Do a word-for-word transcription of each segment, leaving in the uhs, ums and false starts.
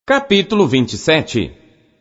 Capítulo vinte e sete.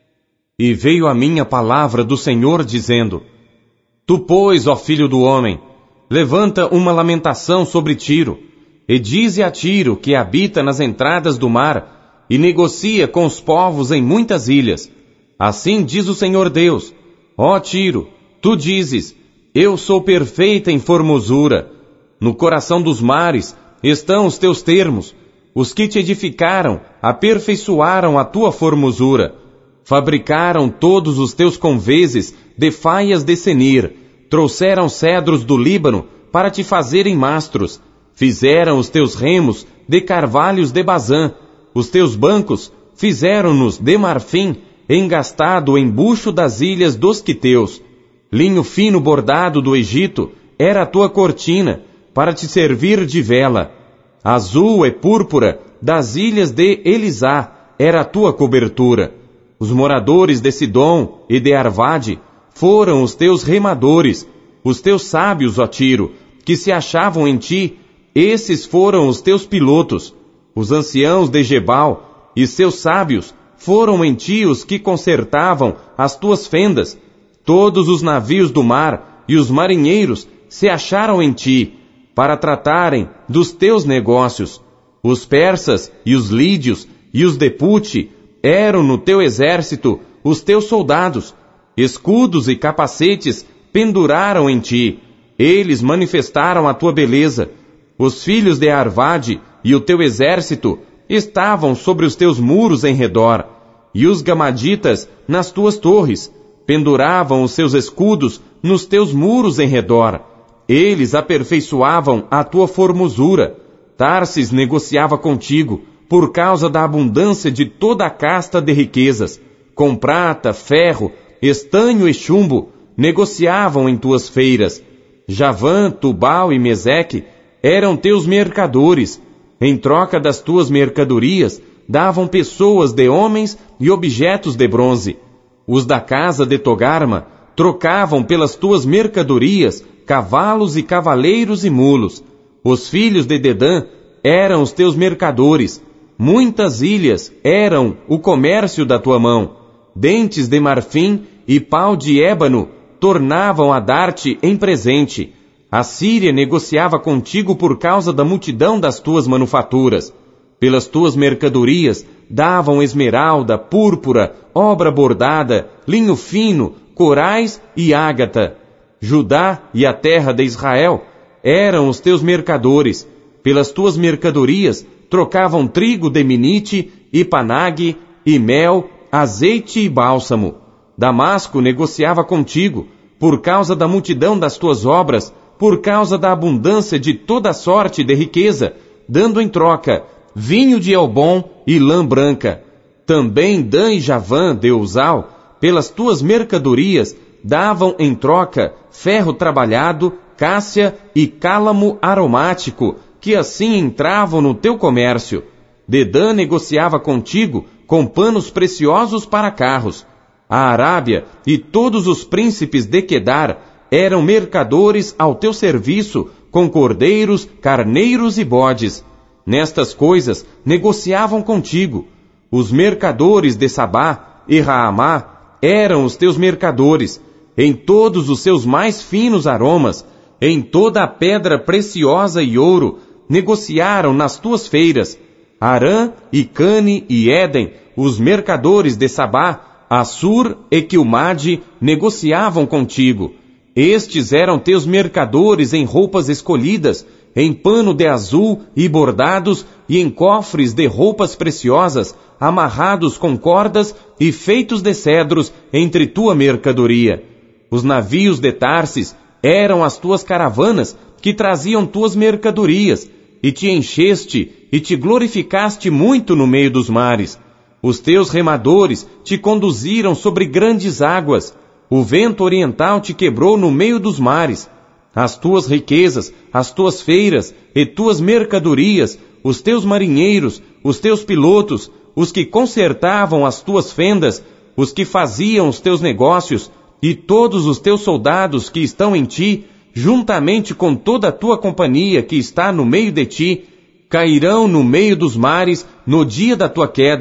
E veio a mim a palavra do Senhor dizendo: Tu, pois, ó filho do homem, levanta uma lamentação sobre Tiro, e dize a Tiro, que habita nas entradas do mar, e negocia com os povos em muitas ilhas. Assim diz o Senhor Deus: Ó Tiro, tu dizes: Eu sou perfeita em formosura. No coração dos mares estão os teus termos. Os que te edificaram aperfeiçoaram a tua formosura. Fabricaram todos os teus convezes de faias de Senir. Trouxeram cedros do Líbano para te fazerem mastros. Fizeram os teus remos de carvalhos de Bazã. Os teus bancos fizeram-nos de marfim, engastado em bucho das ilhas dos quiteus. Linho fino bordado do Egito era a tua cortina, para te servir de vela. Azul e púrpura das ilhas de Elisá era a tua cobertura. Os moradores de Sidom e de Arvade foram os teus remadores. Os teus sábios, ó Tiro, que se achavam em ti, esses foram os teus pilotos. Os anciãos de Gebal e seus sábios foram em ti os que consertavam as tuas fendas. Todos os navios do mar e os marinheiros se acharam em ti, para tratarem dos teus negócios. Os persas e os lídios e os de Pute eram no teu exército os teus soldados. Escudos e capacetes penduraram em ti. Eles manifestaram a tua beleza. Os filhos de Arvade e o teu exército estavam sobre os teus muros em redor, e os gamaditas nas tuas torres penduravam os seus escudos nos teus muros em redor. Eles aperfeiçoavam a tua formosura. Tarsis negociava contigo, por causa da abundância de toda a casta de riquezas. Com prata, ferro, estanho e chumbo, negociavam em tuas feiras. Javã, Tubal e Meseque eram teus mercadores. Em troca das tuas mercadorias, davam pessoas de homens e objetos de bronze. Os da casa de Togarma trocavam pelas tuas mercadorias cavalos e cavaleiros e mulos. Os filhos de Dedã eram os teus mercadores. Muitas ilhas eram o comércio da tua mão. Dentes de marfim e pau de ébano tornavam a dar-te em presente. A Síria negociava contigo por causa da multidão das tuas manufaturas. Pelas tuas mercadorias davam esmeralda, púrpura, obra bordada, linho fino, corais e ágata. Judá e a terra de Israel eram os teus mercadores. Pelas tuas mercadorias trocavam trigo de Minite e Panague, e mel, azeite e bálsamo. Damasco negociava contigo, por causa da multidão das tuas obras, por causa da abundância de toda sorte de riqueza, dando em troca vinho de Elbom e lã branca. Também Dan e Javã de Uzal, pelas tuas mercadorias, davam em troca ferro trabalhado, cássia e cálamo aromático, que assim entravam no teu comércio. Dedã negociava contigo com panos preciosos para carros. A Arábia e todos os príncipes de Quedar eram mercadores ao teu serviço, com cordeiros, carneiros e bodes. Nestas coisas negociavam contigo. Os mercadores de Sabá e Raamá eram os teus mercadores. Em todos os seus mais finos aromas, em toda a pedra preciosa e ouro, negociaram nas tuas feiras. Arã e Cane e Éden, os mercadores de Sabá, Assur e Quilmade, negociavam contigo. Estes eram teus mercadores em roupas escolhidas, em pano de azul e bordados, e em cofres de roupas preciosas, amarrados com cordas e feitos de cedros entre tua mercadoria. Os navios de Tarsis eram as tuas caravanas que traziam tuas mercadorias, e te encheste e te glorificaste muito no meio dos mares. Os teus remadores te conduziram sobre grandes águas. O vento oriental te quebrou no meio dos mares. As tuas riquezas, as tuas feiras e tuas mercadorias, os teus marinheiros, os teus pilotos, os que consertavam as tuas fendas, os que faziam os teus negócios, e todos os teus soldados que estão em ti, juntamente com toda a tua companhia que está no meio de ti, cairão no meio dos mares no dia da tua queda,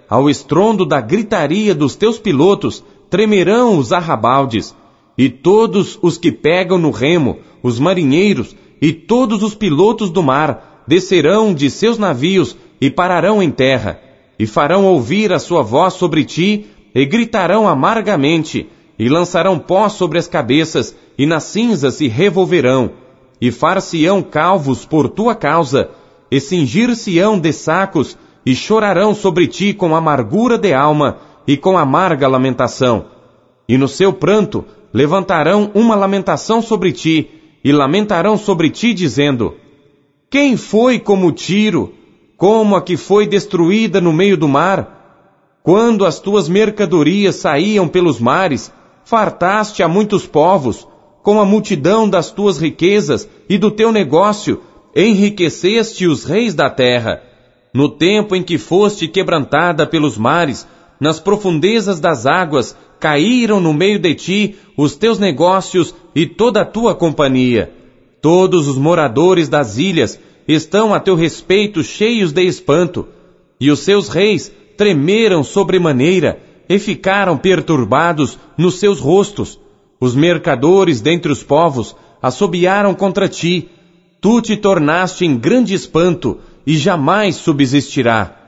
ao estrondo da gritaria dos teus pilotos, tremerão os arrabaldes, e todos os que pegam no remo, os marinheiros, e todos os pilotos do mar, descerão de seus navios e pararão em terra, e farão ouvir a sua voz sobre ti, e gritarão amargamente, e lançarão pó sobre as cabeças, e nas cinzas se revolverão, e far-se-ão calvos por tua causa, e cingir-se-ão de sacos, e chorarão sobre ti com amargura de alma, e com amarga lamentação. E no seu pranto levantarão uma lamentação sobre ti, e lamentarão sobre ti, dizendo: quem foi como Tiro, como a que foi destruída no meio do mar? Quando as tuas mercadorias saíam pelos mares, fartaste a muitos povos, com a multidão das tuas riquezas e do teu negócio, enriqueceste os reis da terra. No tempo em que foste quebrantada pelos mares, nas profundezas das águas, caíram no meio de ti os teus negócios e toda a tua companhia. Todos os moradores das ilhas estão a teu respeito cheios de espanto, e os seus reis tremeram sobremaneira e ficaram perturbados nos seus rostos. Os mercadores dentre os povos assobiaram contra ti. Tu te tornaste em grande espanto, e jamais subsistirá.